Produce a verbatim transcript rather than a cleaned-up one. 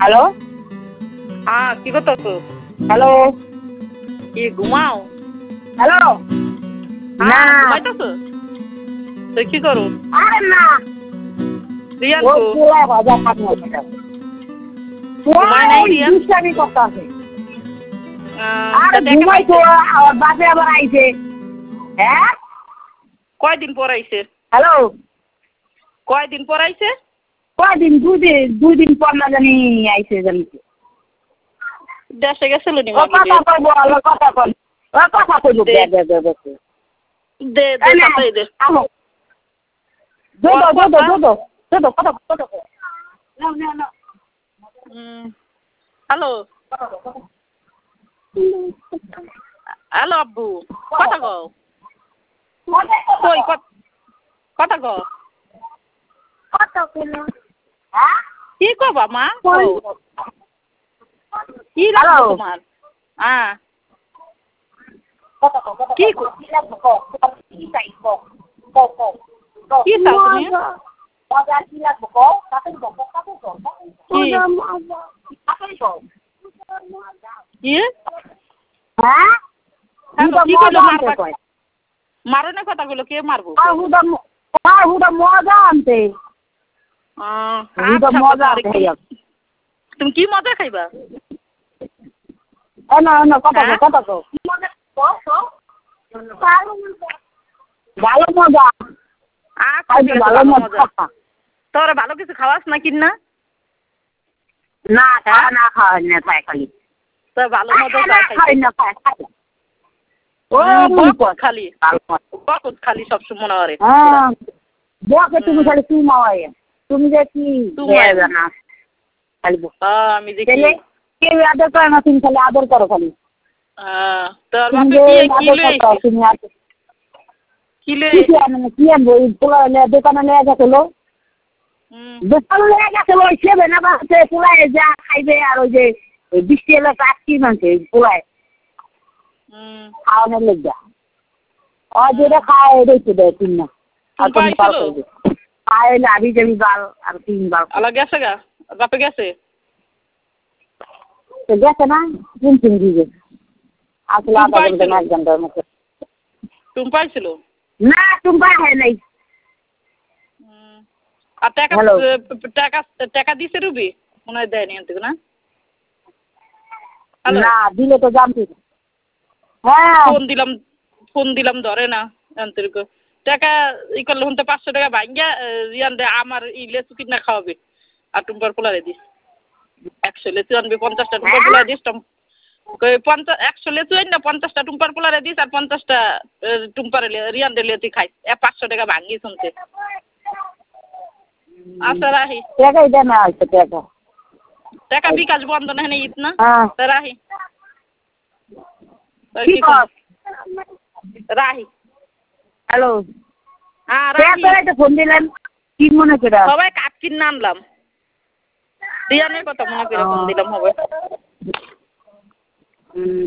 Hello হ্যাঁ কি করতেছো? হ্যালো কি ঘুমাও? হ্যালো না হ্যাঁ ঘুমাইতেছো? তো কি করো? আরে না রিয়ান ও কো? পুরা বাজার খাটনি হচ্ছে ঘুমায় নাই রিয়ান? দুষ্টামি করতেছে আহ, আরে তা দেখা ঘুমাই তো পাইছে? আমার বাপে আবার আইছে হ্যাঁ কয়দিন পর আইছে? হ্যালো কয়দিন পর আইছে? কয়দিন দুদিন দুই দিন পর না জানি আইছে জানি দেশে গেছিল নি ও মাগি কথা রে? কইব ও কথা কই ও কথা কইব দে। দে দে দে দে দে দে তাতে দে। আমো ওর দোদো দোদো কথা? দোদো দোদো কথা কথা না না না হুম হ্যালো হ্যালো আব্বু কথা কও। কই কত- কথা কও। কত কিলো হ্যাঁ কি কবা মা? কই কও। কি লাগবে তোমার? হ্যাঁ কত কত কি কি কো- কি লাগবে কো কি চাই কো কো কো কি চাও তুমি? মজা কি লাগবে কো কাপড় কো কাপড় কো কি? কাপড় কো কি? হ্যাঁ হ্যালো, হুদা কি মজা কইলো আনতে মারবা? কয় মারনের কথা কইলো কে মারবো? আর হুদা আর হুদা মজা আনতে আহ, হুদা আচ্ছা মজা তোমার আনতে কি তুমি কি মজা খাইবা? এ না না কত কো হ্যাঁ? কত কো মজা কো কো ভালো মজা আচ্ছা ঠিক আছে ভালো ভালো মজা মজা। তোরা ভালো কিছু খাওয়াস না কিন না? না হ্যাঁ? না খাওয়া না খায় খালি তোর ভালো মজা না চাই খাই খাইতে। না খায় খায় ও হুম, মুই বকত খালি বকত খালি সবসময় মনে করে। হ্যাঁ বকে তুমি হুম, খালি তুমি মাওয়াই তুমি যে কি তুমাই দেবে না খালি বক আহ, আমি দেখি তাহলে কেউ আদর করে না তুমি খালি আদর করো খালি আহ, তোর তুমি বাপে যে কি কি আদর লয়ে করতো আইছে? তুমি আদর কি লয়ে কি কি আইছে? আনবে কি আনবো ওই পোলা দোকানে নিয়ে গেছিল হুম, দোকানে নিয়ে গেছিল ওই সেবে না বাসে পোলায় যা খাইবে আর ওই যে ওই বৃষ্টি এলে কাটকি মানছে পোলায় হুম, খাওয়ানোর লেগা ও যেটা খায় এটাই তো দেয় তিন না আর টুম্পা তুমি পাল আইছিল? করবে খায় লাভি যাবি বাল আর তিন বাল আলা গেছে গা? বাপে গেছে? তো গেছে না তিন তিন দিকে আসলে টুম্পা আধা ঘন্টা আইছিল? না এক ঘন্টার মতো টুম্পা আইছিল? না টুম্পা হয় নাই হুম, আর টাকা হ্যালো টাকা টাকা দিছে রুবি? মনে হয় দেয়নি আনতে না? হ্যালো, না দিলে তো জানতি হ্যাঁ ফোন দিলাম ফোন দিলাম ধরে না আন্তরিক টাকা ই করলে হতে পাঁচশো টাকা ভাঙ্গা ইয়ান দে আমার ই লেচু কিনা খাওয়াবে আর টুম্পার পোলারে দিস একশো লেচু আনবি পঞ্চাশটা টুম্পার হ্যাঁ পোলারে দিস পঞ্চাশ একশো লেচু আন না পঞ্চাশটা টুম্পার পোলারে দিস আর পঞ্চাশটা টুম্পার রিয়ান দে লেচু খাইস এ পাঁচশো টাকা ভাঙ্গি শুনতে আচ্ছা রাহি টাকাই দেয় না হয়তো টাকা টাকা বিকাশ বন্ধ না হ্যাঁ ঈদ না হ্যাঁ তা রাহি কি কি কর রাহি হ্যালো হ্যাঁ রাহি ফোন দিলেন কি মনে করে সবাই কাঠ কিনে আনলাম রিয়ানের কথা মনে করে ফোন দিলাম হবে হুম